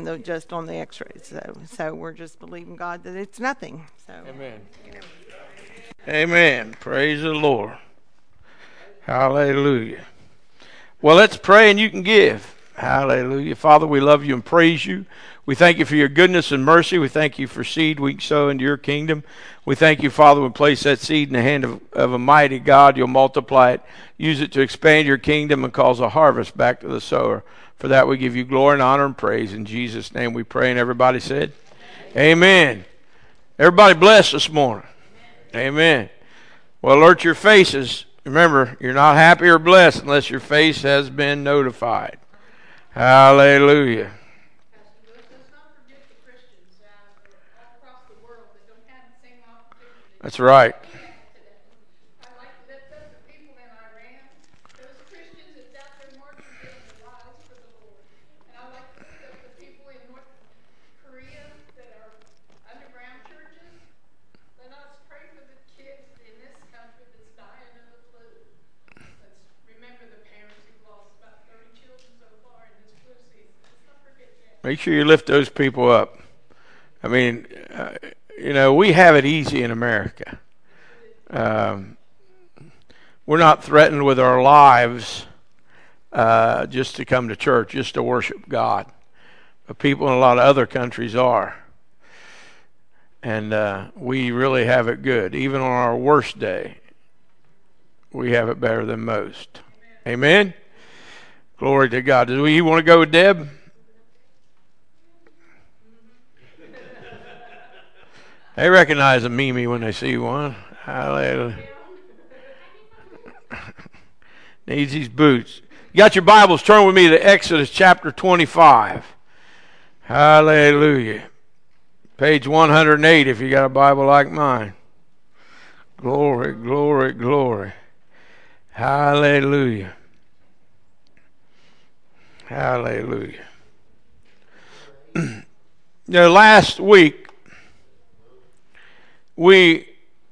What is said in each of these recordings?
just on the X-rays. So we're just believing God that it's nothing. So amen. Amen. Praise the Lord. Hallelujah. Well, let's pray and you can give. Hallelujah. Father, we love you and praise you. We thank you for your goodness and mercy. We thank you for seed we can sow into your kingdom. We thank you, Father, when we place that seed in the hand of a mighty God, you'll multiply it, use it to expand your kingdom and cause a harvest back to the sower. For that we give you glory and honor and praise. In Jesus' name we pray. And everybody said, amen. Everybody blessed this morning. Amen. Well, alert your faces. Remember, you're not happy or blessed unless your face has been notified. Hallelujah. That's right. Make sure you lift those people up. I mean, we have it easy in America. We're not threatened with our lives just to come to church, just to worship God. But people in a lot of other countries are. And we really have it good. Even on our worst day, we have it better than most. Amen? Glory to God. Do you want to go with Deb? They recognize a Mimi when they see one. Hallelujah. Needs these boots. You got your Bibles, turn with me to Exodus chapter 25. Hallelujah. Page 108 if you got a Bible like mine. Glory, glory, glory. Hallelujah. Hallelujah. Last week, we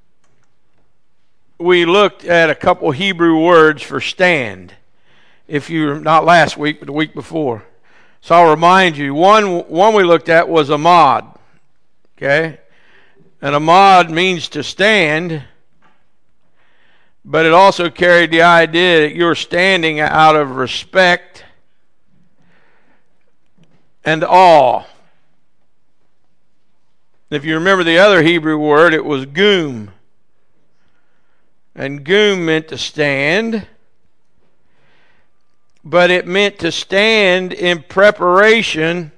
looked at a couple Hebrew words for stand. If you're not last week, but the week before. So I'll remind you, one we looked at was amad. Okay? And amad means to stand, but it also carried the idea that you're standing out of respect and awe. If you remember the other Hebrew word, it was gum. And gum meant to stand, but it meant to stand in preparation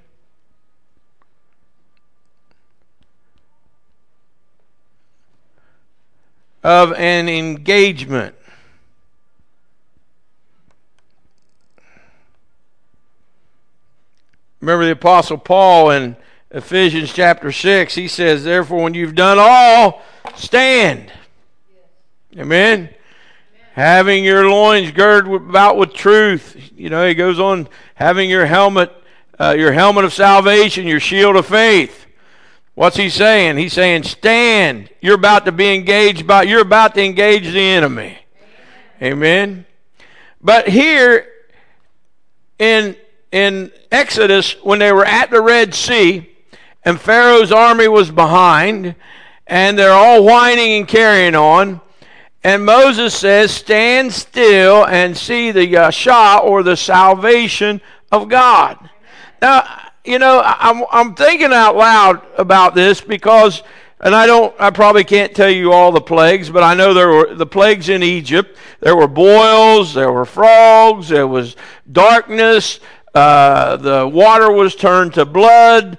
of an engagement. Remember the Apostle Paul in Ephesians chapter 6, he says, therefore, when you've done all, stand. Amen? Amen. Having your loins girded about with truth. He goes on, having your helmet of salvation, your shield of faith. What's he saying? He's saying, stand. You're about to engage the enemy. Amen? But here in Exodus, when they were at the Red Sea, and Pharaoh's army was behind, and they're all whining and carrying on. And Moses says, stand still and see the Yasha, or the salvation of God. Now, I'm thinking out loud about this because, and I probably can't tell you all the plagues, but I know there were the plagues in Egypt. There were boils, there were frogs, there was darkness, the water was turned to blood,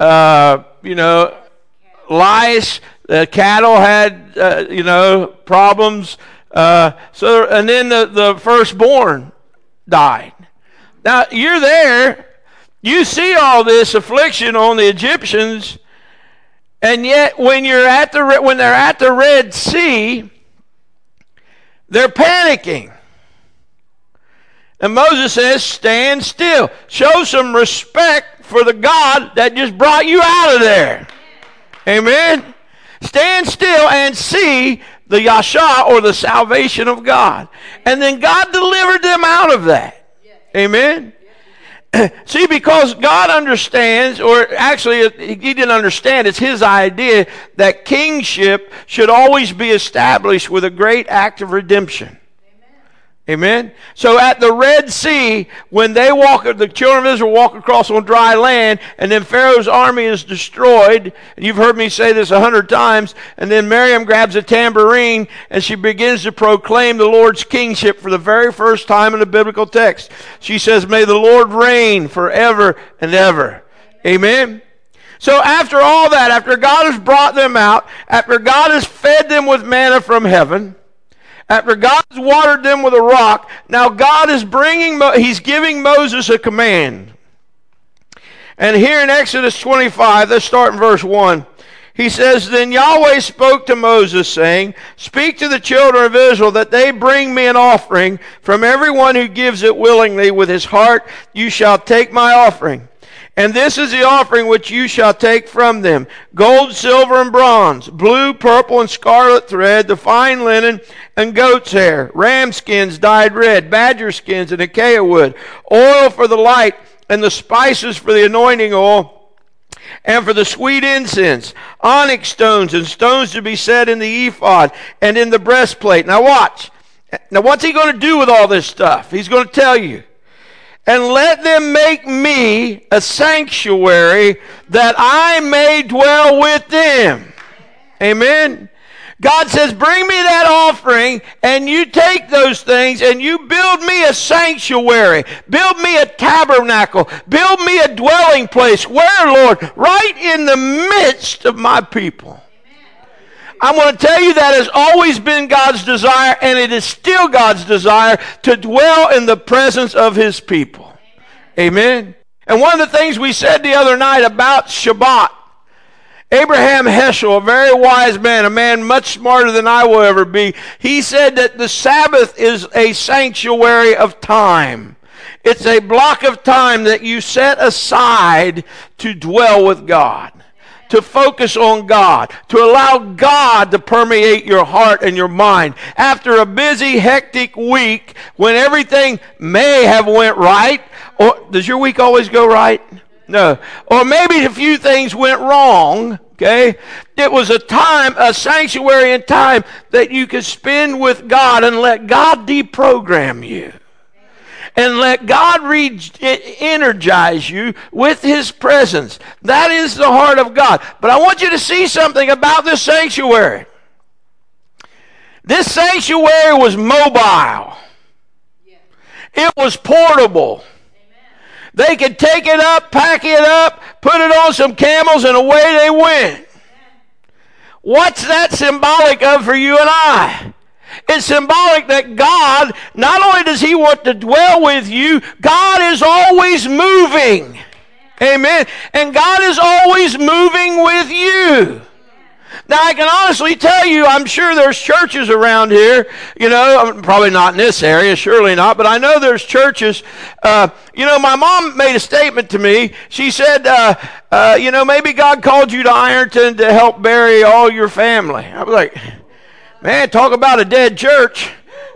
lice, the cattle had, problems. And then the firstborn died. Now, you're there. You see all this affliction on the Egyptians. And yet, when they're at the Red Sea, they're panicking. And Moses says, stand still. Show some respect for the God that just brought you out of there. Amen? Stand still and see the Yasha, or the salvation of God. And then God delivered them out of that. Amen? See, because God understands, or actually he didn't understand, it's his idea that kingship should always be established with a great act of redemption. Amen. So at the Red Sea, when the children of Israel walk across on dry land, and then Pharaoh's army is destroyed, and you've heard me say this 100 times, and then Miriam grabs a tambourine, and she begins to proclaim the Lord's kingship for the very first time in the biblical text. She says, "May the Lord reign forever and ever." Amen. So after all that, after God has brought them out, after God has fed them with manna from heaven, after God has watered them with a rock, now God is he's giving Moses a command. And here in Exodus 25, let's start in verse 1. He says, "Then Yahweh spoke to Moses, saying, Speak to the children of Israel that they bring me an offering. From everyone who gives it willingly with his heart, you shall take my offering. And this is the offering which you shall take from them: gold, silver, and bronze, blue, purple, and scarlet thread, the fine linen, and goat's hair, ram skins dyed red, badger skins, and acacia wood, oil for the light, and the spices for the anointing oil, and for the sweet incense, onyx stones, and stones to be set in the ephod and in the breastplate." Now watch. Now what's he going to do with all this stuff? He's going to tell you. "And let them make me a sanctuary that I may dwell with them." Amen. God says, bring me that offering, and you take those things and you build me a sanctuary. Build me a tabernacle. Build me a dwelling place. Where, Lord? Right in the midst of my people. I'm going to tell you that has always been God's desire, and it is still God's desire to dwell in the presence of his people. Amen. And one of the things we said the other night about Shabbat, Abraham Heschel, a very wise man, a man much smarter than I will ever be, he said that the Sabbath is a sanctuary of time. It's a block of time that you set aside to dwell with God, to focus on God, to allow God to permeate your heart and your mind. After a busy, hectic week, when everything may have went right, or does your week always go right? No. Or maybe a few things went wrong, okay? It was a sanctuary and time that you could spend with God and let God deprogram you. And let God energize you with his presence. That is the heart of God. But I want you to see something about this sanctuary. This sanctuary was mobile. It was portable. They could take it up, pack it up, put it on some camels, and away they went. What's that symbolic of for you and I? It's symbolic that God, not only does he want to dwell with you, God is always moving. Amen. And God is always moving with you. Now, I can honestly tell you, I'm sure there's churches around here, probably not in this area, surely not, but I know there's churches. My mom made a statement to me. She said, maybe God called you to Ironton to help bury all your family. I was like, man, talk about a dead church,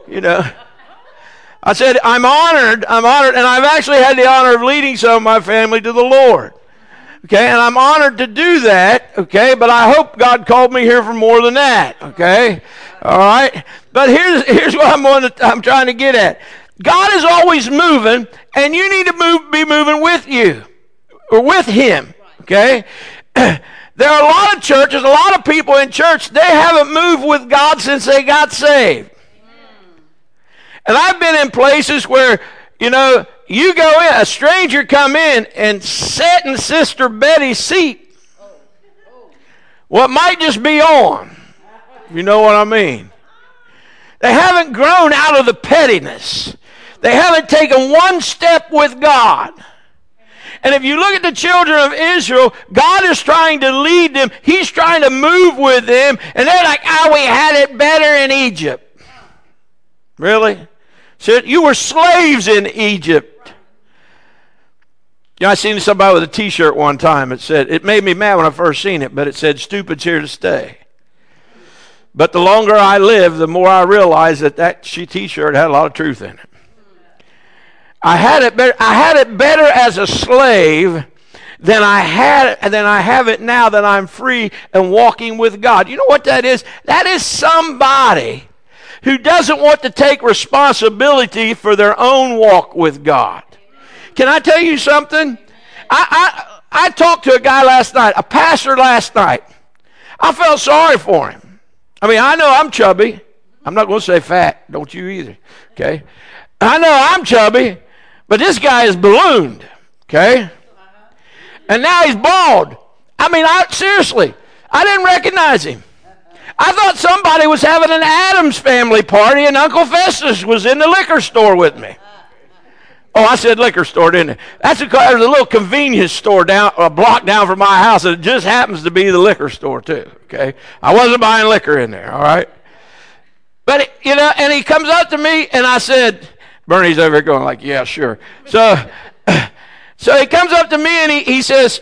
I said, I'm honored, and I've actually had the honor of leading some of my family to the Lord. Okay, and I'm honored to do that, okay, but I hope God called me here for more than that, okay? All right? But here's what I'm trying to get at. God is always moving, and you need to be moving with you, or with him, okay? There are a lot of churches, a lot of people in church, they haven't moved with God since they got saved. And I've been in places where, you go in, a stranger come in and sit in Sister Betty's seat. What might just be on. You know what I mean? They haven't grown out of the pettiness. They haven't taken one step with God. And if you look at the children of Israel, God is trying to lead them. He's trying to move with them. And they're like, we had it better in Egypt. Really? So you were slaves in Egypt. I seen somebody with a t-shirt one time. It made me mad when I first seen it, but it said, "Stupid's here to stay." But the longer I live, the more I realize that t-shirt had a lot of truth in it. I had it better as a slave than I have it now that I'm free and walking with God. You know what that is? That is somebody who doesn't want to take responsibility for their own walk with God. Can I tell you something? I talked to a guy last night, a pastor last night. I felt sorry for him. I mean, I know I'm chubby. I'm not going to say fat. Don't you either. Okay? I know I'm chubby, but this guy is ballooned. Okay? And now he's bald. I mean, seriously, I didn't recognize him. I thought somebody was having an Addams Family party and Uncle Festus was in the liquor store with me. Oh, I said liquor store, didn't I? That's because there's a little convenience store a block down from my house, and it just happens to be the liquor store too. Okay, I wasn't buying liquor in there. All right, but and he comes up to me, and I said, Bernie's over here going like, yeah, sure. So he comes up to me, and he says,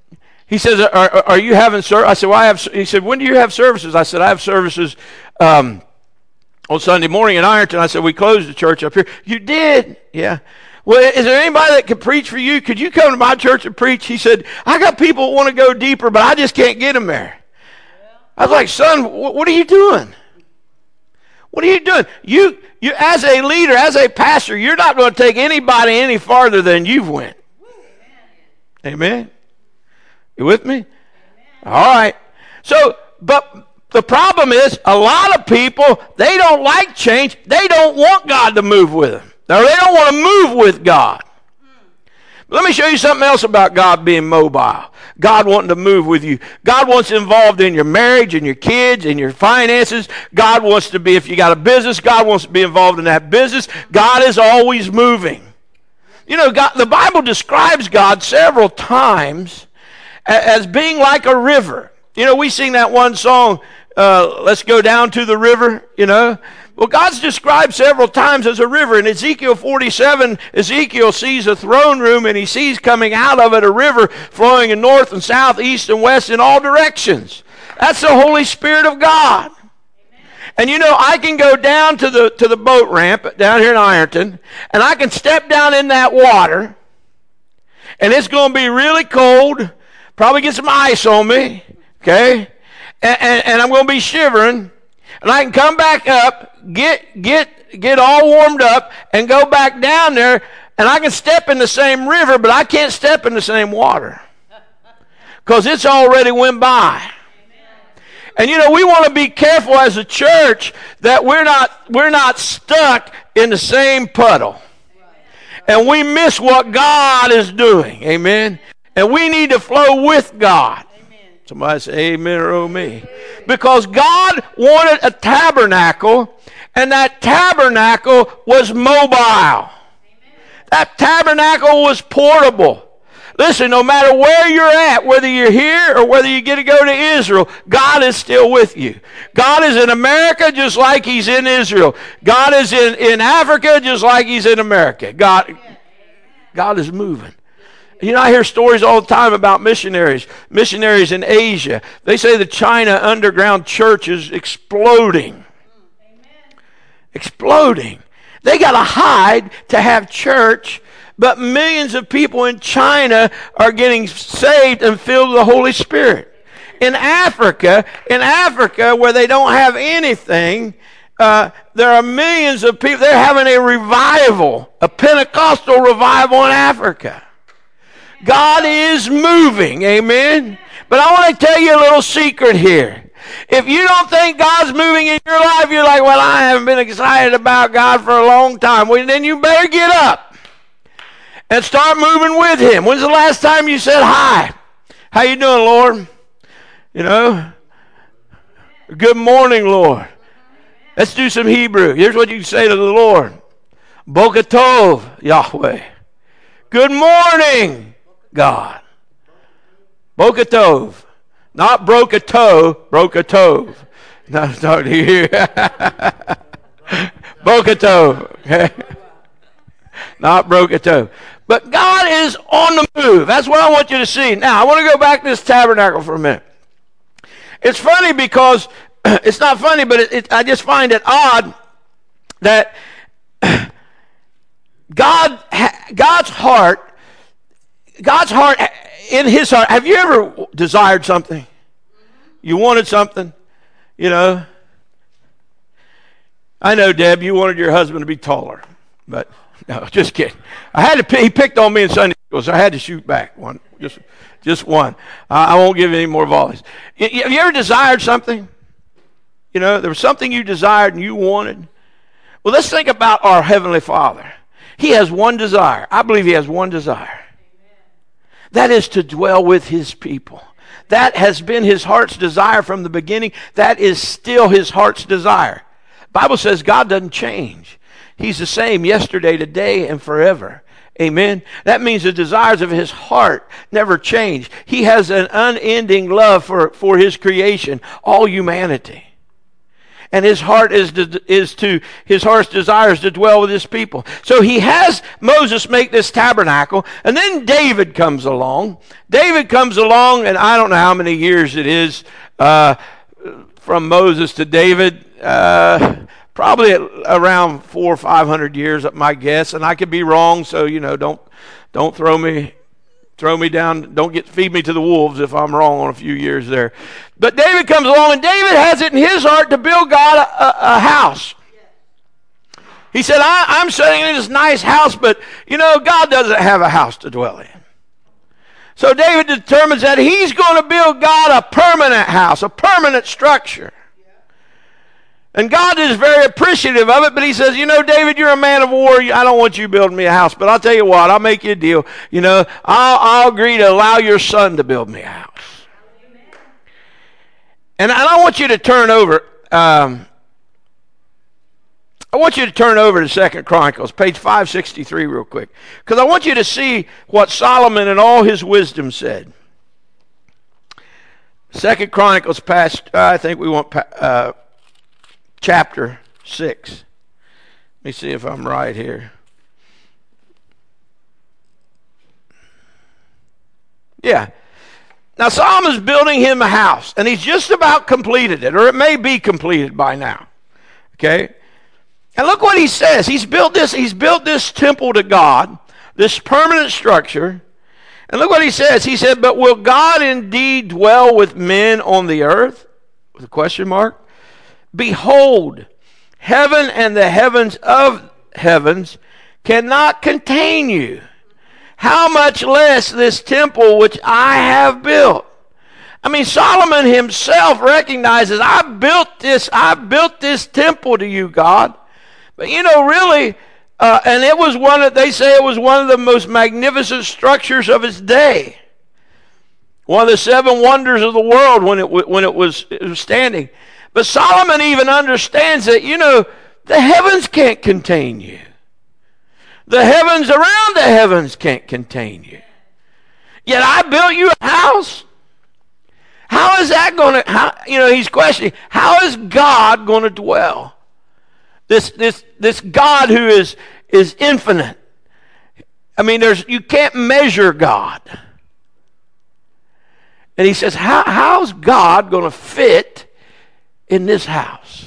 are you having service? I said, well, I have. He said, when do you have services? I said, I have services on Sunday morning in Ironton. I said, we closed the church up here. You did? Yeah. Well, is there anybody that could preach for you? Could you come to my church and preach? He said, I got people that want to go deeper, but I just can't get them there. I was like, son, what are you doing? What are you doing? You as a leader, as a pastor, you're not going to take anybody any farther than you've went. Amen? You with me? All right. So, but the problem is, a lot of people, they don't like change. They don't want God to move with them. Now, they don't want to move with God. But let me show you something else about God being mobile. God wanting to move with you. God wants involved in your marriage and your kids and your finances. God wants to be, if you got a business, God wants to be involved in that business. God is always moving. You know, the Bible describes God several times as being like a river. You know, we sing that one song, let's go down to the river, you know. Well, God's described several times as a river. In Ezekiel 47, Ezekiel sees a throne room, and he sees coming out of it a river flowing in north and south, east and west, in all directions. That's the Holy Spirit of God. Amen. And you know, I can go down to the boat ramp down here in Ironton, and I can step down in that water, and it's going to be really cold, probably get some ice on me, okay? And I'm going to be shivering. And I can come back up, get all warmed up, and go back down there, and I can step in the same river, but I can't step in the same water because it's already went by. And you know, we want to be careful as a church that we're not stuck in the same puddle, and we miss what God is doing. Amen. And we need to flow with God. Somebody say amen or oh me. Because God wanted a tabernacle, and that tabernacle was mobile. Amen. That tabernacle was portable. Listen, no matter where you're at, whether you're here or whether you get to go to Israel, God is still with you. God is in America just like he's in Israel. God is in Africa just like he's in America. God is moving. You know, I hear stories all the time about missionaries in Asia. They say the China underground church is exploding. Amen. Exploding. They got to hide to have church, but millions of people in China are getting saved and filled with the Holy Spirit. In Africa, where they don't have anything, there are millions of people. They're having a revival, a Pentecostal revival in Africa. God is moving, amen? But I want to tell you a little secret here. If you don't think God's moving in your life, you're like, well, I haven't been excited about God for a long time. Well, then you better get up and start moving with him. When's the last time you said hi? How you doing, Lord? You know? Good morning, Lord. Let's do some Hebrew. Here's what you can say to the Lord. Boker Tov, Yahweh. Good morning, God. Boker Tov. Not broke a toe, broke a tove. No, do you hear? Boker Tov. Okay? Not broke a toe. But God is on the move. That's what I want you to see. Now, I want to go back to this tabernacle for a minute. It's funny because, it's not funny, but I just find it odd that God's heart, in his heart, have you ever desired something? You wanted something, you know? I know, Deb, you wanted your husband to be taller, but no, just kidding. He picked on me in Sunday school, so I had to shoot back one, just one. I won't give any more volleys. Have you ever desired something? You know, there was something you desired and you wanted. Well, let's think about our Heavenly Father. He has one desire. I believe he has one desire. That is to dwell with his people. That has been his heart's desire from the beginning. That is still his heart's desire. The Bible says God doesn't change. He's the same yesterday, today, and forever. Amen. That means the desires of his heart never change. He has an unending love for his creation, all humanity. And his heart his heart's desire is to dwell with his people. So he has Moses make this tabernacle, and then David comes along. David comes along, and I don't know how many years it is from Moses to David. Probably around 400 or 500 years, my guess, and I could be wrong. So don't throw me down. Don't feed me to the wolves if I'm wrong on a few years there. But David comes along, and David has it in his heart to build God a house. He said, I'm sitting in this nice house, but God doesn't have a house to dwell in. So David determines that he's going to build God a permanent house, a permanent structure. And God is very appreciative of it, but he says, David, you're a man of war. I don't want you building me a house, but I'll tell you what, I'll make you a deal. I'll agree to allow your son to build me a house. And I want you to turn over, to 2 Chronicles, page 563 real quick, because I want you to see what Solomon in all his wisdom said. 2 Chronicles, I think we want chapter 6. Let me see if I'm right here. Yeah. Now Solomon's building him a house, and he's just about completed it, or it may be completed by now. Okay? And look what he says. He's built this temple to God, this permanent structure. And look what he says. He said, "But will God indeed dwell with men on the earth?" With a question mark. "Behold, heaven and the heavens of heavens cannot contain you. How much less this temple which I have built?" I mean, Solomon himself recognizes, I built this temple to you, God. But really, and they say it was one of the most magnificent structures of its day. One of the 7 wonders of the world when it was standing. But Solomon even understands that, the heavens can't contain you. The heavens around the heavens can't contain you. Yet I built you a house. How is that going to, he's questioning, how is God going to dwell? This God who is infinite. I mean, you can't measure God. And he says, how's God going to fit in this house?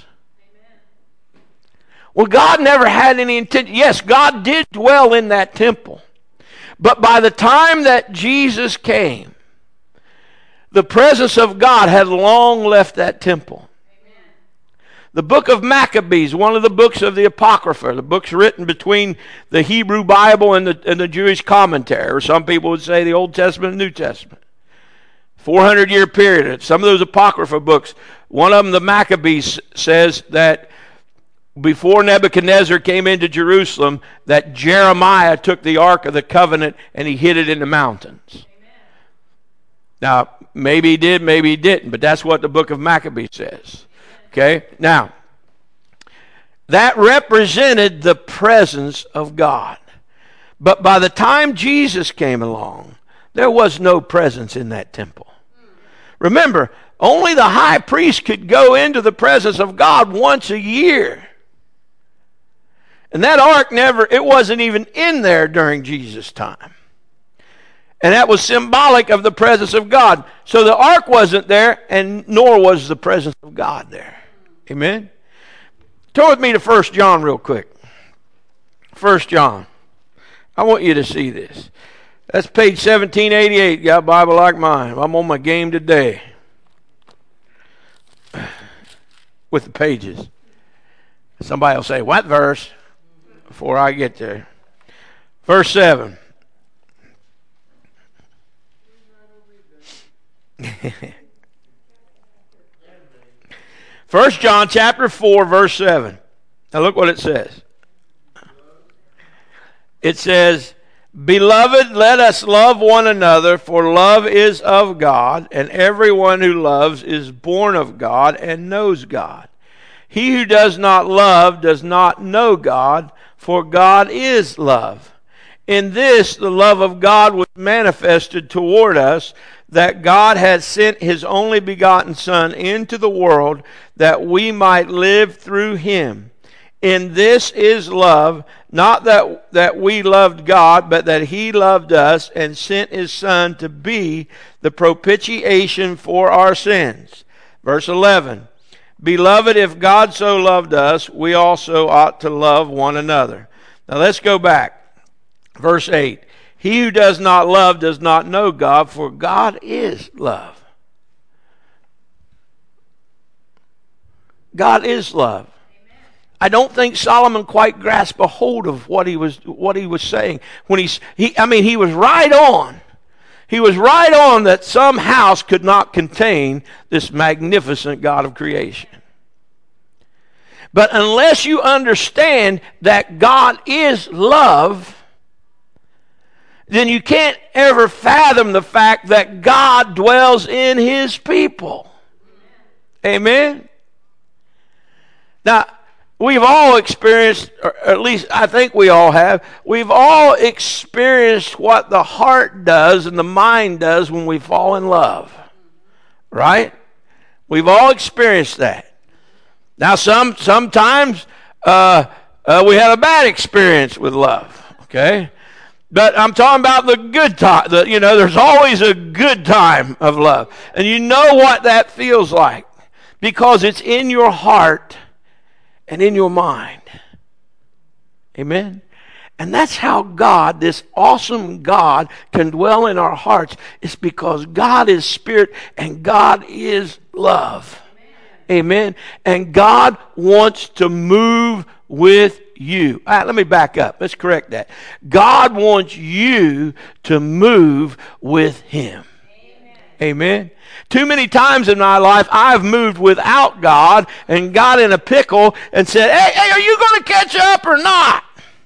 Well, God never had any intention. Yes, God did dwell in that temple. But by the time that Jesus came, the presence of God had long left that temple. Amen. The book of Maccabees, one of the books of the Apocrypha, the books written between the Hebrew Bible and the Jewish commentary, or some people would say the Old Testament and New Testament. 400-year period. Some of those Apocrypha books, one of them, the Maccabees, says that before Nebuchadnezzar came into Jerusalem, that Jeremiah took the Ark of the Covenant and he hid it in the mountains. Amen. Now, maybe he did, maybe he didn't, but that's what the book of Maccabees says. Okay? Now, that represented the presence of God. But by the time Jesus came along, there was no presence in that temple. Remember, only the high priest could go into the presence of God once a year. And that ark it wasn't even in there during Jesus' time. And that was symbolic of the presence of God. So the ark wasn't there, and nor was the presence of God there. Amen? Turn with me to 1 John real quick. 1 John. I want you to see this. That's page 1788. Got a Bible like mine. I'm on my game today with the pages. Somebody will say, what verse? Before I get there. Verse 7. First John chapter 4, verse 7. Now look what it says. It says, Beloved, let us love one another, for love is of God, and everyone who loves is born of God and knows God. He who does not love does not know God, for God is love. In this the love of God was manifested toward us, that God had sent his only begotten Son into the world, that we might live through him. In this is love, not that we loved God, but that he loved us and sent his Son to be the propitiation for our sins. Verse 11. Beloved, if God so loved us, we also ought to love one another. Now let's go back. Verse 8. He who does not love does not know God, for God is love. God is love. I don't think Solomon quite grasped a hold of what he was saying when he was right on. He was right on that some house could not contain this magnificent God of creation. But unless you understand that God is love, then you can't ever fathom the fact that God dwells in his people. Amen? Now, we've all experienced, or at least I think we all have, we've all experienced what the heart does and the mind does when we fall in love. Right? We've all experienced that. Now, sometimes we had a bad experience with love. Okay? But I'm talking about the good time. There's always a good time of love. And you know what that feels like. Because it's in your heart and in your mind. Amen? And that's how God, this awesome God, can dwell in our hearts. It's because God is spirit and God is love. Amen? And God wants to move with you. All right, let me back up. Let's correct that. God wants you to move with him. Amen. Too many times in my life, I've moved without God and got in a pickle and said, hey, are you going to catch up or not?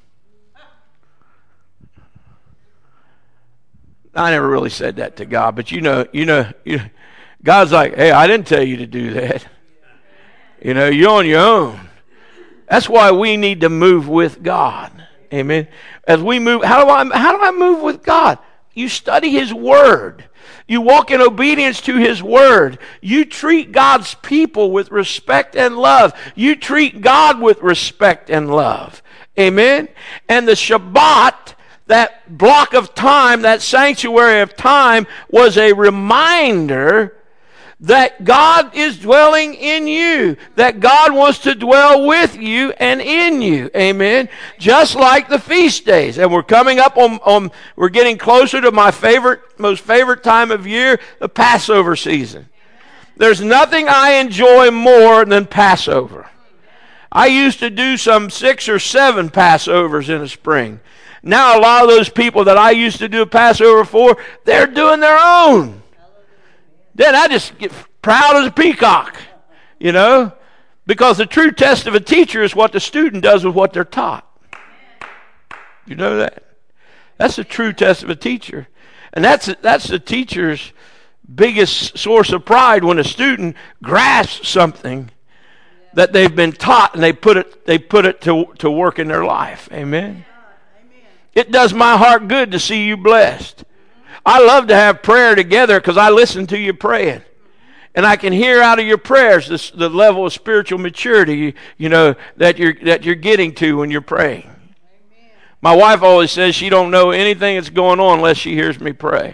I never really said that to God, but God's like, hey, I didn't tell you to do that. You're on your own. That's why we need to move with God. Amen. As we move, how do I move with God? You study his word. You walk in obedience to his word. You treat God's people with respect and love. You treat God with respect and love. Amen. And the Shabbat, that block of time, that sanctuary of time, was a reminder that God is dwelling in you, that God wants to dwell with you and in you. Amen. Just like the feast days. And we're coming up we're getting closer to my most favorite time of year, the Passover season. There's nothing I enjoy more than Passover. I used to do some 6 or 7 Passovers in the spring. Now a lot of those people that I used to do a Passover for, they're doing their own. Then I just get proud as a peacock, because the true test of a teacher is what the student does with what they're taught. You know that? That's the true test of a teacher. And that's the teacher's biggest source of pride, when a student grasps something that they've been taught and they put it to work in their life. Amen. It does my heart good to see you blessed. I love to have prayer together because I listen to you praying. And I can hear out of your prayers the level of spiritual maturity, that you're getting to when you're praying. Amen. My wife always says she don't know anything that's going on unless she hears me pray.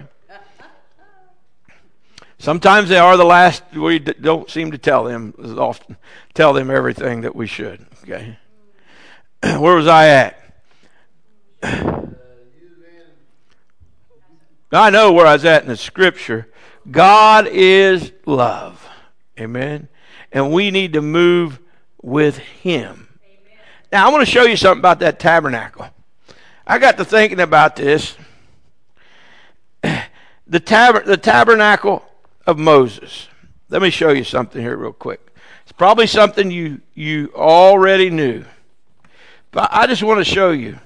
Sometimes they are the last. We don't seem to tell them everything that we should. Okay. Where was I at? I know where I was at in the scripture. God is love. Amen. And we need to move with Him. Amen. Now, I want to show you something about that tabernacle. I got to thinking about this. The tabernacle of Moses. Let me show you something here real quick. It's probably something you already knew. But I just want to show you.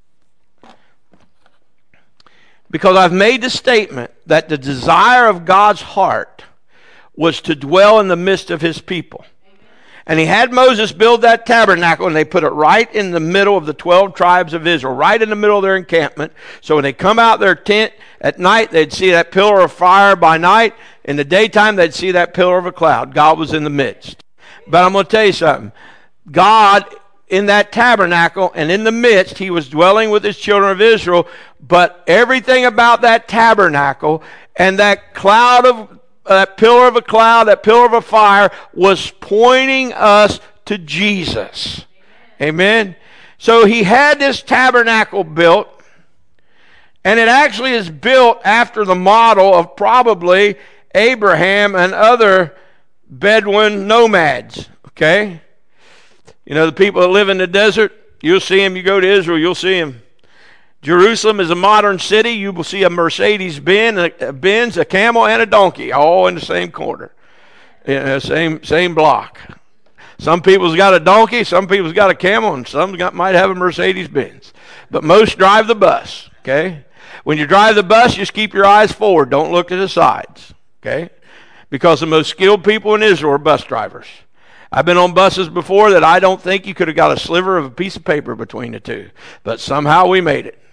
Because I've made the statement that the desire of God's heart was to dwell in the midst of His people. And He had Moses build that tabernacle, and they put it right in the middle of the 12 tribes of Israel, right in the middle of their encampment. So when they come out their tent at night, they'd see that pillar of fire by night. In the daytime, they'd see that pillar of a cloud. God was in the midst. But I'm going to tell you something. God, in that tabernacle and in the midst, He was dwelling with His children of Israel. But everything about that tabernacle and that cloud of that pillar of a cloud, that pillar of a fire was pointing us to Jesus. Amen. So He had this tabernacle built, and it actually is built after the model of probably Abraham and other Bedouin nomads. Okay? You know, the people that live in the desert, you'll see them. You go to Israel, you'll see them. Jerusalem is a modern city. You will see a Mercedes-Benz, a camel, and a donkey, all in the same corner, same block. Some people's got a donkey, some people's got a camel, and some might have a Mercedes-Benz. But most drive the bus. Okay, when you drive the bus, just keep your eyes forward. Don't look to the sides. Okay, because the most skilled people in Israel are bus drivers. I've been on buses before that I don't think you could have got a sliver of a piece of paper between the two, but somehow we made it.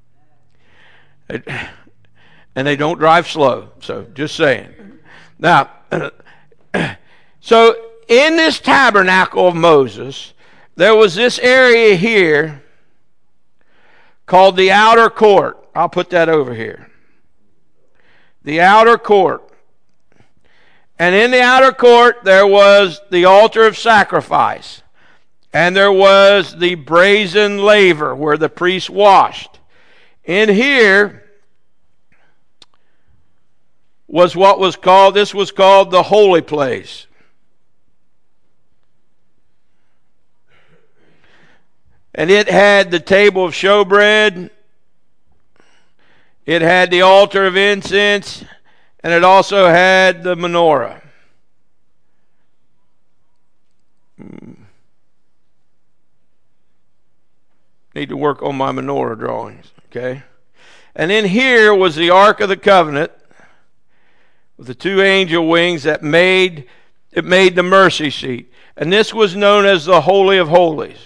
And they don't drive slow, so just saying. Now, so in this tabernacle of Moses, there was this area here called the outer court. I'll put that over here. The outer court. And in the outer court, there was the altar of sacrifice. And there was the brazen laver where the priest washed. In here was this was called the holy place. And it had the table of showbread. It had the altar of incense. And it also had the menorah. Need to work on my menorah drawings. Okay. And in here was the Ark of the Covenant with the two angel wings that made the mercy seat. And this was known as the Holy of Holies.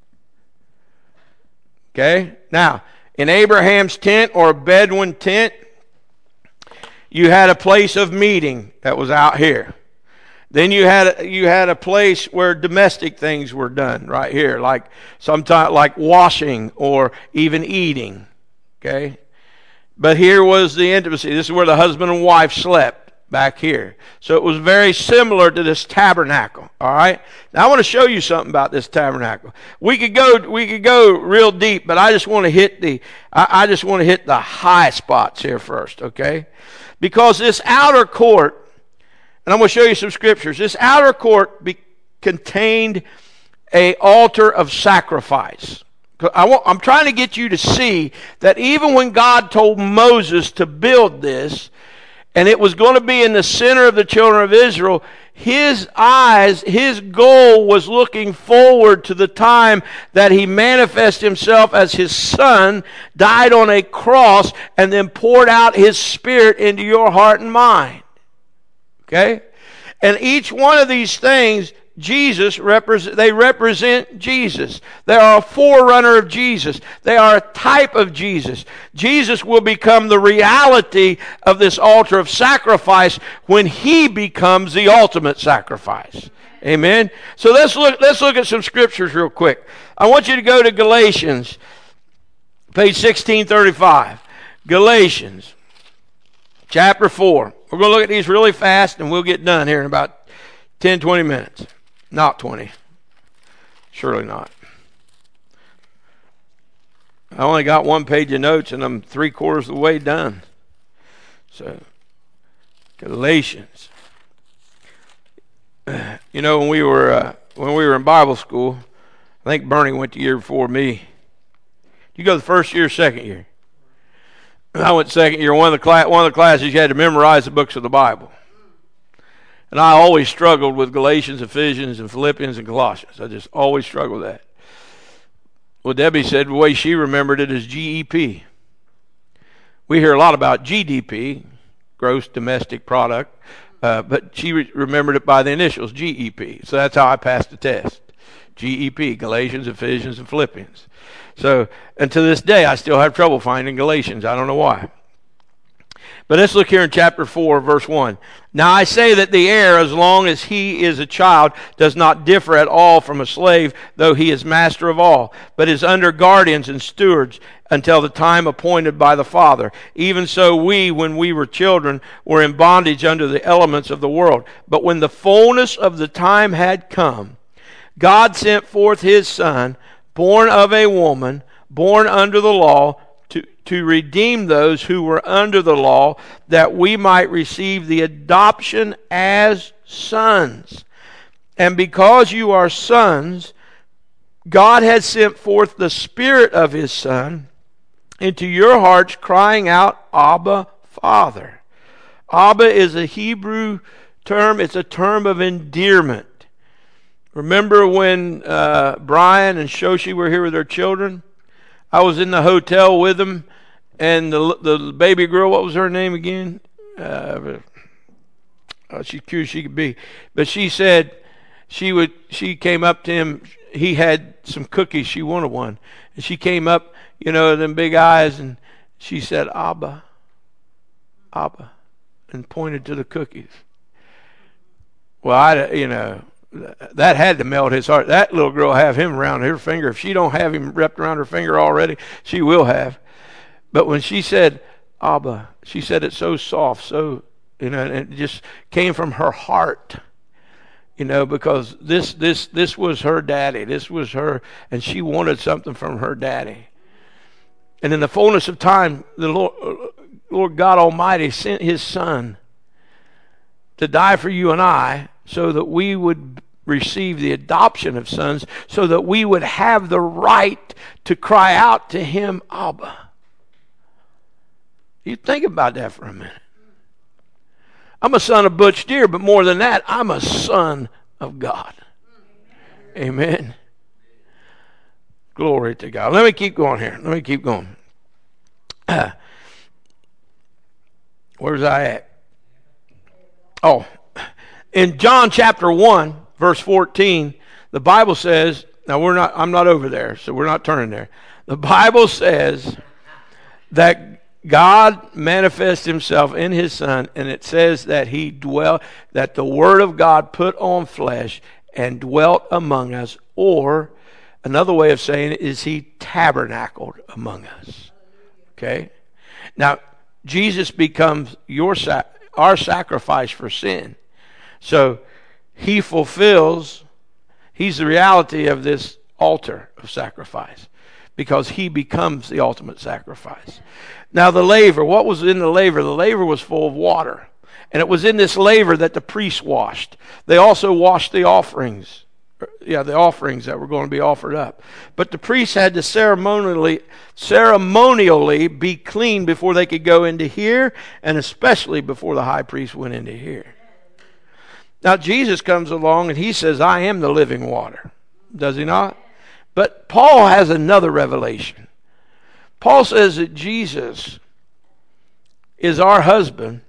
Okay? Now, in Abraham's tent or a Bedouin tent, you had a place of meeting that was out here. Then you had a place where domestic things were done right here, like sometimes like washing or even eating. Okay? But here was the intimacy. This is where the husband and wife slept, back here. So it was very similar to this tabernacle. All right? Now I want to show you something about this tabernacle. We could go real deep, but I just want to hit the high spots here first, okay? Because this outer court, and I'm going to show you some scriptures. This outer court contained an altar of sacrifice. I'm trying to get you to see that even when God told Moses to build this, and it was going to be in the center of the children of Israel, his goal was looking forward to the time that he manifested himself as his son, died on a cross, and then poured out his spirit into your heart and mind. Okay? And each one of these things, they represent Jesus. They are a forerunner of Jesus. They are a type of Jesus. Jesus will become the reality of this altar of sacrifice when he becomes the ultimate sacrifice. Amen. So let's look at some scriptures real quick. I want you to go to Galatians, page 1635. Galatians, chapter 4. We're going to look at these really fast, and we'll get done here in about 10, 20 minutes. Not 20. Surely not. I only got one page of notes, and I'm 3/4 of the way done. So, Galatians. You know, when we were in Bible school, I think Bernie went the year before me. You go the first year, second year. I went second year. One of the classes you had to memorize the books of the Bible. And I always struggled with Galatians, Ephesians, and Philippians, and Colossians. I just always struggled with that. Well, Debbie said the way she remembered it is GEP. We hear a lot about GDP, gross domestic product, but she remembered it by the initials, GEP. So that's how I passed the test. GEP, Galatians, Ephesians, and Philippians. So, and to this day, I still have trouble finding Galatians. I don't know why. But let's look here in chapter 4, verse 1. Now I say that the heir, as long as he is a child, does not differ at all from a slave, though he is master of all, but is under guardians and stewards until the time appointed by the Father. Even so we, when we were children, were in bondage under the elements of the world. But when the fullness of the time had come, God sent forth his Son, born of a woman, born under the law, to redeem those who were under the law, that we might receive the adoption as sons. And because you are sons, God has sent forth the Spirit of his Son into your hearts, crying out, Abba, Father. Abba is a Hebrew term. It's a term of endearment. Remember when Brian and Shoshi were here with their children? I was in the hotel with them, and the baby girl, what was her name again? She's cute as she could be. But she said she came up to him. He had some cookies. She wanted one. And she came up, you know, them big eyes, and she said, Abba, Abba, and pointed to the cookies. Well, that had to melt his heart. That little girl have him around her finger. If she don't have him wrapped around her finger already, she will have. But when she said Abba, she said it so soft, so, and it just came from her heart, because this was her daddy. This was her, and she wanted something from her daddy. And in the fullness of time, the Lord God Almighty sent his Son to die for you and I, so that we would receive the adoption of sons, so that we would have the right to cry out to him, Abba. You think about that for a minute. I'm a son of Butch Deere, but more than that, I'm a son of God. Amen. Glory to God. Let me keep going here. Let me keep going. Where's I at? Oh, in John chapter 1, verse 14, the Bible says, now I'm not over there, so we're not turning there. The Bible says that God manifests himself in his Son, and it says that that the Word of God put on flesh and dwelt among us, or another way of saying it is he tabernacled among us. Okay? Now, Jesus becomes our sacrifice for sin. So he's the reality of this altar of sacrifice, because he becomes the ultimate sacrifice. Now the laver, what was in the laver? The laver was full of water. And it was in this laver that the priests washed. They also washed the offerings. The offerings that were going to be offered up. But the priests had to ceremonially be clean before they could go into here, and especially before the high priest went into here. Now Jesus comes along and he says, I am the living water. Does he not? But Paul has another revelation. Paul says that Jesus is our husband,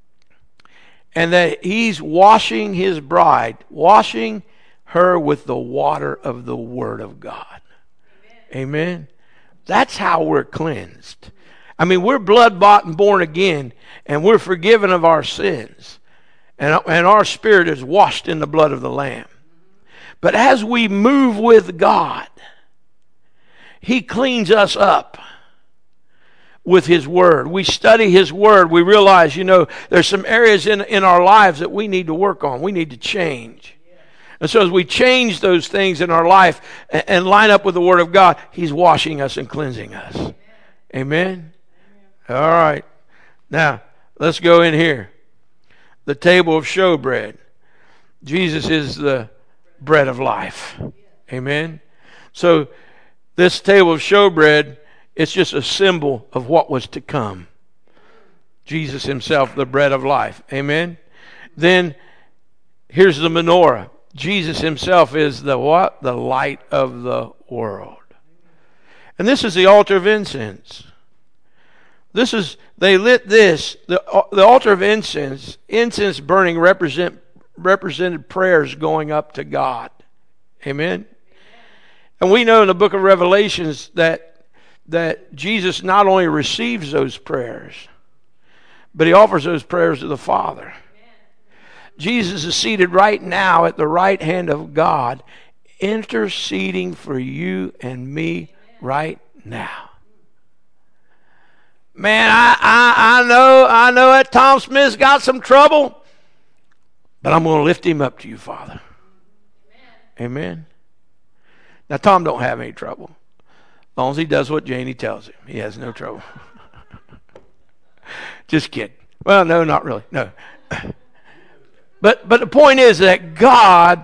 and that he's washing his bride, washing her with the water of the Word of God. Amen. That's how we're cleansed. I mean, we're blood-bought and born again, and we're forgiven of our sins. And our spirit is washed in the blood of the Lamb. But as we move with God, he cleans us up with his Word. We study his Word. We realize, there's some areas in our lives that we need to work on. We need to change. And so as we change those things in our life and line up with the Word of God, he's washing us and cleansing us. Amen? All right. Now, Let's go in here. The table of showbread. Jesus is the bread of life. Amen. So this table of showbread, it's just a symbol of what was to come. Jesus himself, the bread of life. Amen. Then here's the menorah. Jesus himself is the what? The light of the world. And this is the altar of incense. They lit this, the altar of incense burning represented prayers going up to God. Amen. And we know in the book of Revelations that Jesus not only receives those prayers, but he offers those prayers to the Father. Jesus is seated right now at the right hand of God, interceding for you and me right now. Man, I know that Tom Smith's got some trouble, but I'm going to lift him up to you, Father. Amen. Now, Tom don't have any trouble. As long as he does what Janie tells him, he has no trouble. Just kidding. Well, no, not really. No. But the point is that God,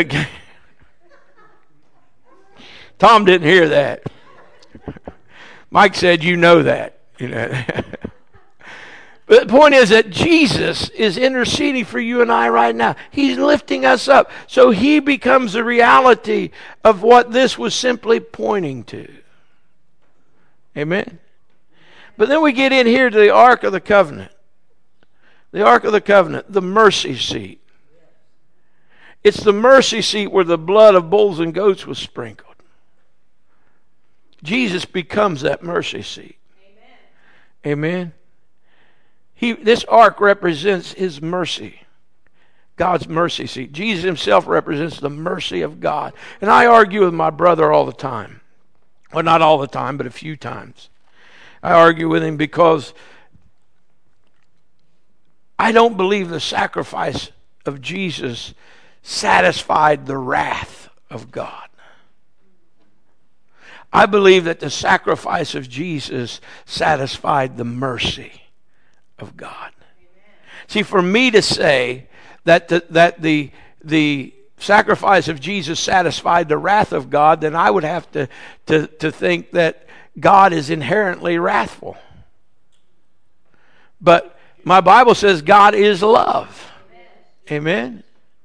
Tom didn't hear that. Mike said, you know that. You know. But the point is that Jesus is interceding for you and I right now. He's lifting us up. So he becomes the reality of what this was simply pointing to. Amen. But then we get in here to the Ark of the Covenant. The Ark of the Covenant, the mercy seat. It's the mercy seat where the blood of bulls and goats was sprinkled. Jesus becomes that mercy seat. Amen. This ark represents his mercy. God's mercy seat. Jesus himself represents the mercy of God. And I argue with my brother all the time. Well, not all the time, but a few times. I argue with him because I don't believe the sacrifice of Jesus satisfied the wrath of God. I believe that the sacrifice of Jesus satisfied the mercy of God. See, for me to say that the sacrifice of Jesus satisfied the wrath of God, then I would have to think that God is inherently wrathful. But my Bible says God is love. Amen.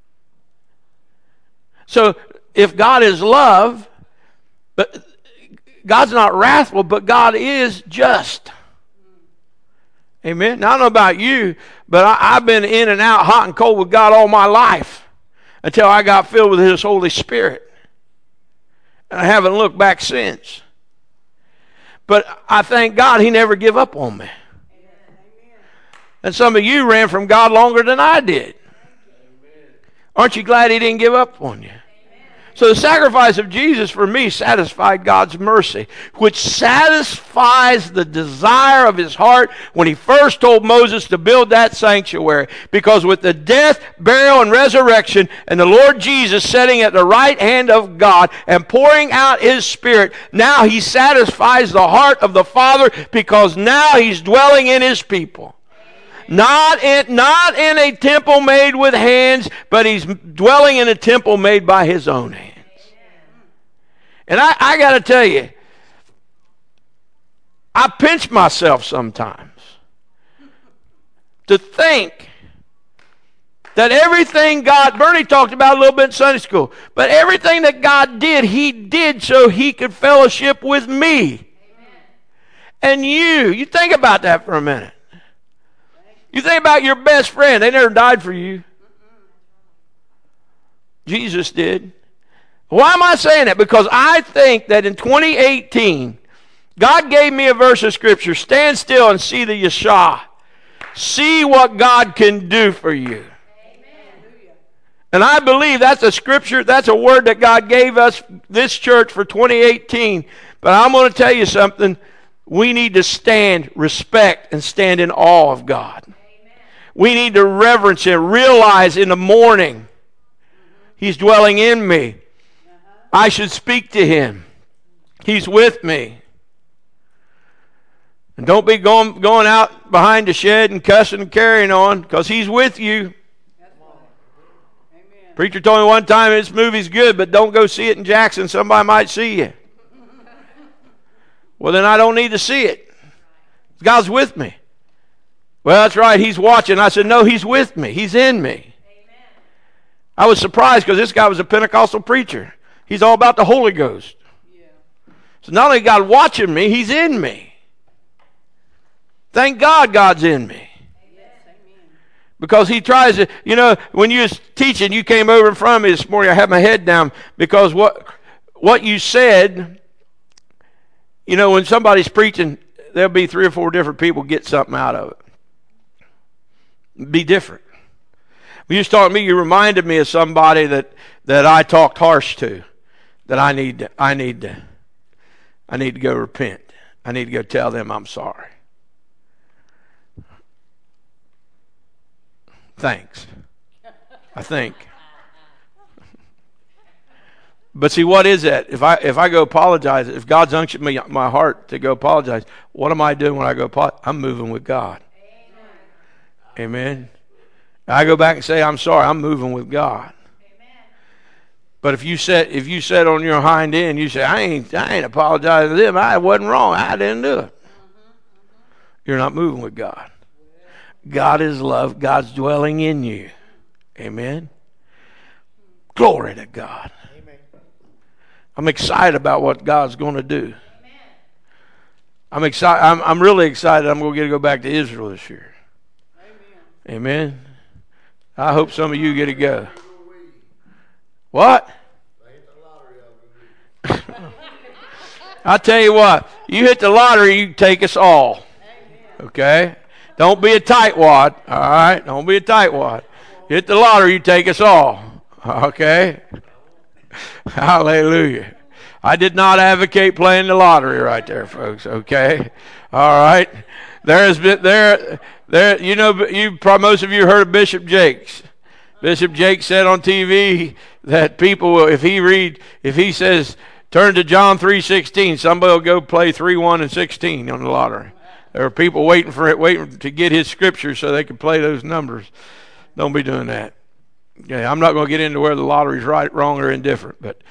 So if God is love, but God's not wrathful, but God is just. Amen. Now, I don't know about you, but I've been in and out, hot and cold with God all my life until I got filled with his Holy Spirit. And I haven't looked back since. But I thank God he never gave up on me. And some of you ran from God longer than I did. Aren't you glad he didn't give up on you? So the sacrifice of Jesus for me satisfied God's mercy, which satisfies the desire of his heart when he first told Moses to build that sanctuary. Because with the death, burial, and resurrection, and the Lord Jesus sitting at the right hand of God and pouring out his Spirit, now he satisfies the heart of the Father because now he's dwelling in his people. Not in a temple made with hands, but he's dwelling in a temple made by his own hands. And I got to tell you, I pinch myself sometimes to think that everything Bernie talked about a little bit in Sunday school, but everything that God did, he did so he could fellowship with me. And you think about that for a minute. You think about your best friend. They never died for you. Jesus did. Why am I saying that? Because I think that in 2018, God gave me a verse of Scripture. Stand still and see the Yeshua. See what God can do for you. Amen. And I believe that's a Scripture, that's a word that God gave us, this church, for 2018. But I'm going to tell you something. We need to respect, and stand in awe of God. We need to reverence him, realize in the morning he's dwelling in me. I should speak to him. He's with me. And don't be going out behind the shed and cussing and carrying on, because he's with you. Preacher told me one time, this movie's good, but don't go see it in Jackson. Somebody might see you. Well, then I don't need to see it. God's with me. Well, that's right. He's watching. I said, no, he's with me. He's in me. Amen. I was surprised because this guy was a Pentecostal preacher. He's all about the Holy Ghost. Yeah. So not only God watching me, he's in me. Thank God God's in me. Because he tries to, when you was teaching, you came over in front of me this morning. I had my head down because what you said, when somebody's preaching, there'll be 3 or 4 different people get something out of it. Be different. When you was talking to me, you reminded me of somebody that I talked harsh to, that I need to go repent. I need to go tell them I'm sorry. Thanks. I think. But see, what is that? If I go apologize, if God's unctioned me my heart to go apologize, what am I doing when I go apologize? I'm moving with God. Amen. I go back and say I'm sorry. I'm moving with God. Amen. But if you said on your hind end, you say I ain't apologizing to them. I wasn't wrong. I didn't do it. You're not moving with God. God is love. God's dwelling in you. Amen. Glory to God. Amen. I'm excited about what God's going to do. Amen. I'm excited. I'm really excited. I'm going to get to go back to Israel this year. Amen. Amen. I hope some of you get to go. What? I tell you what, you hit the lottery, you take us all. Okay? Don't be a tightwad, all right? Don't be a tightwad. Hit the lottery, you take us all. Okay? Hallelujah. I did not advocate playing the lottery right there, folks, okay? All right? Most of you heard of Bishop Jakes. Bishop Jakes said on TV that people will, if he says, turn to John 3:16, somebody will go play 3, 1, and 16 on the lottery. There are people waiting to get his scripture so they can play those numbers. Don't be doing that. Okay, I'm not going to get into whether the lottery's right, wrong, or indifferent, but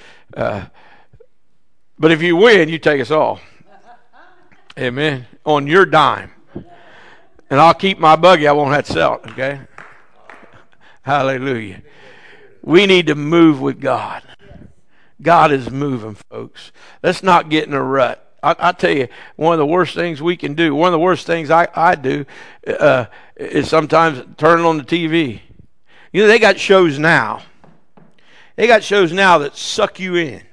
if you win, you take us all. Amen. On your dime. And I'll keep my buggy. I won't have to sell it, okay? Hallelujah. We need to move with God. God is moving, folks. Let's not get in a rut. I tell you, one of the worst things we can do, one of the worst things I do is sometimes turn on the TV. They got shows now. They got shows now that suck you in.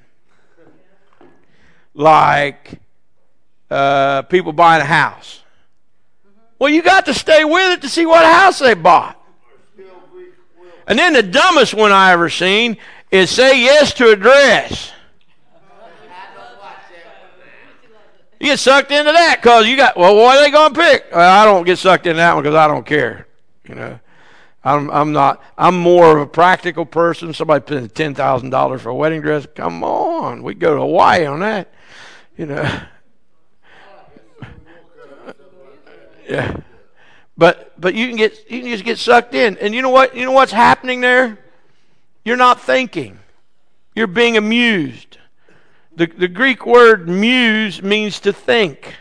Like people buying a house. Well, you got to stay with it to see what house they bought. And then the dumbest one I ever seen is say yes to a dress. You get sucked into that because what are they going to pick? Well, I don't get sucked into that one because I don't care. I'm more of a practical person. Somebody paying $10,000 for a wedding dress. Come on. We go to Hawaii on that. Yeah. But you can just get sucked in. And you know what? You know what's happening there? You're not thinking. You're being amused. The Greek word muse means to think.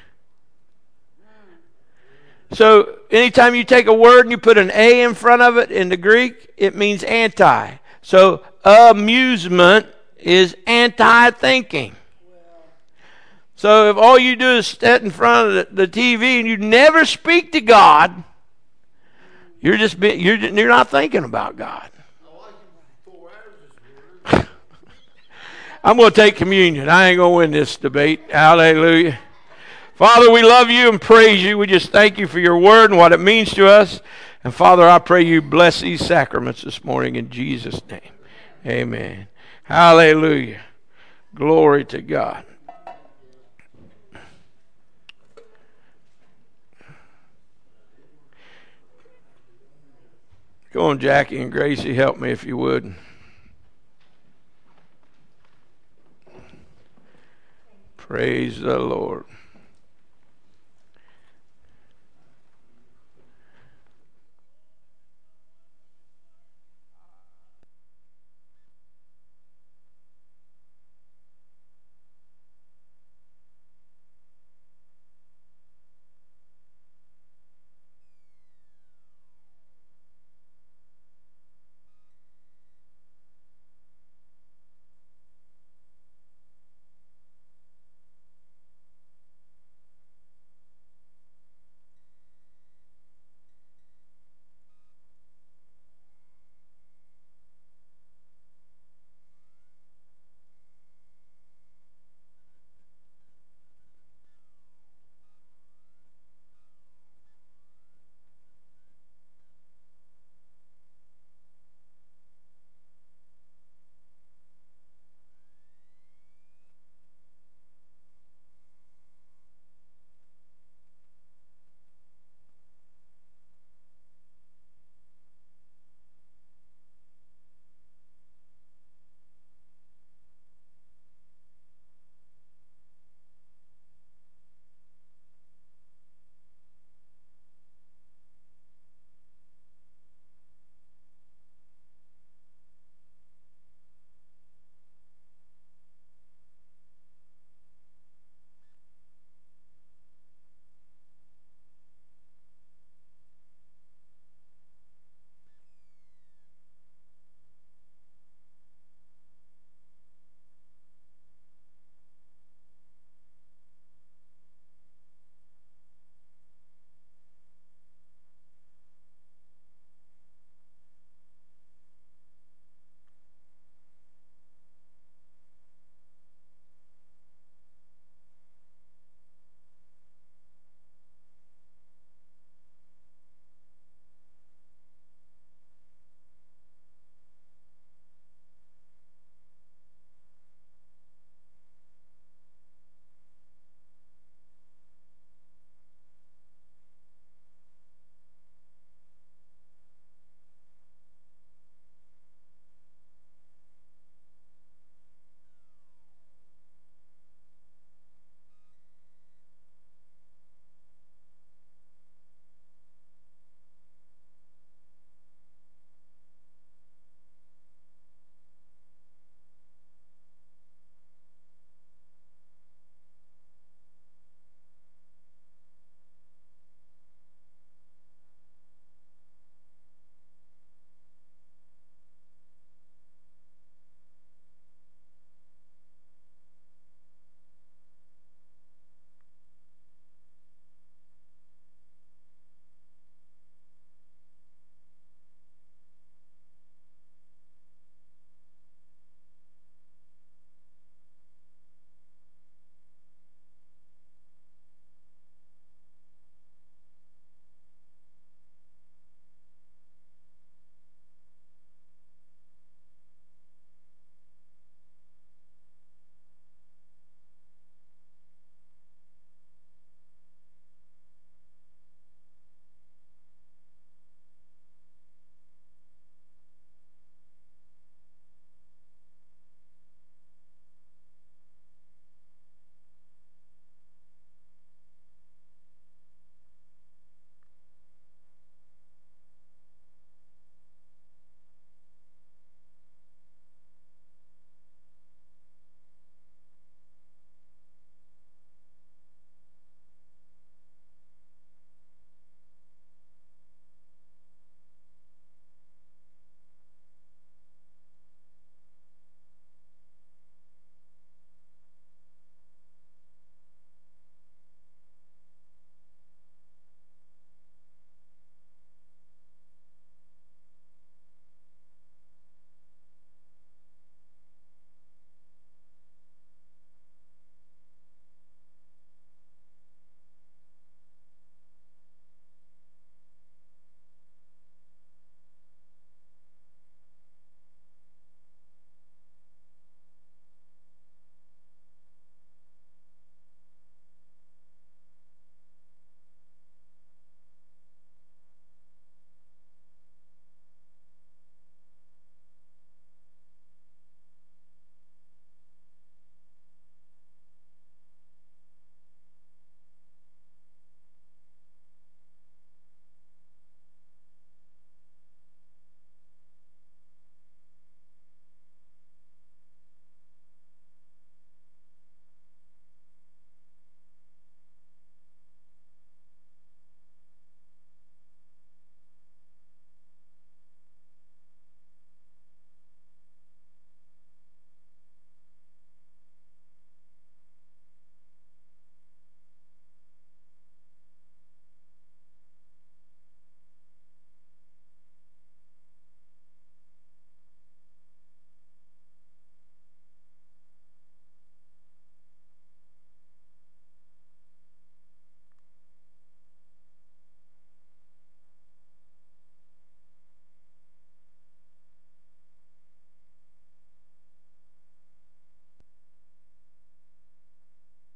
So anytime you take a word and you put an A in front of it in the Greek, it means anti. So amusement is anti-thinking. So if all you do is sit in front of the TV and you never speak to God, you're not thinking about God. I'm going to take communion. I ain't going to win this debate. Hallelujah. Father, we love you and praise you. We just thank you for your word and what it means to us. And Father, I pray you bless these sacraments this morning in Jesus' name. Amen. Hallelujah. Glory to God. Go on, Jackie and Gracie, help me if you would. Praise the Lord.